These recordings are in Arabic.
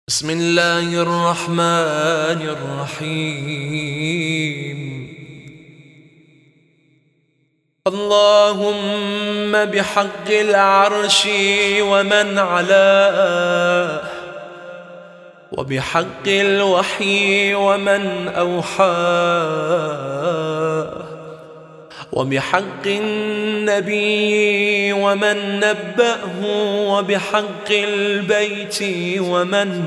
بسم الله الرحمن الرحيم. اللهم بحق العرش ومن علاه، وبحق الوحي ومن أوحاه، وبحق النبي ومن نبأه، وبحق البيت ومن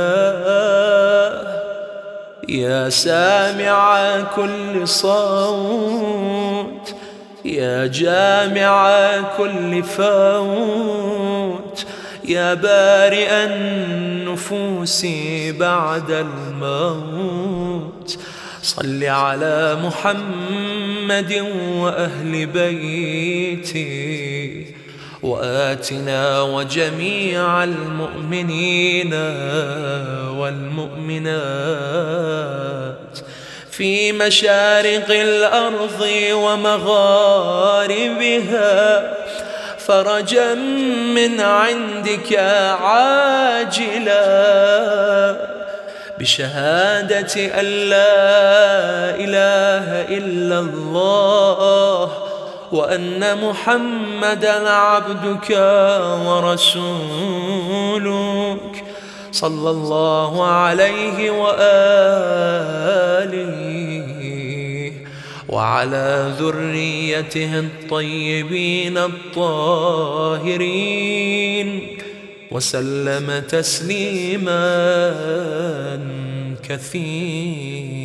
بناه. يا سامع كل صوت، يا جامع كل فوت، يا بارئ النفوس بعد الموت، صل على محمد وأهل بيته، وآتنا وجميع المؤمنين والمؤمنات في مشارق الأرض ومغاربها فرجا من عندك عاجلا، بشهادة أن لا إله إلا الله وأن محمدًا عبدك ورسولك، صلى الله عليه وآله وعلى ذريته الطيبين الطاهرين، وسلم تسليما كثيرا.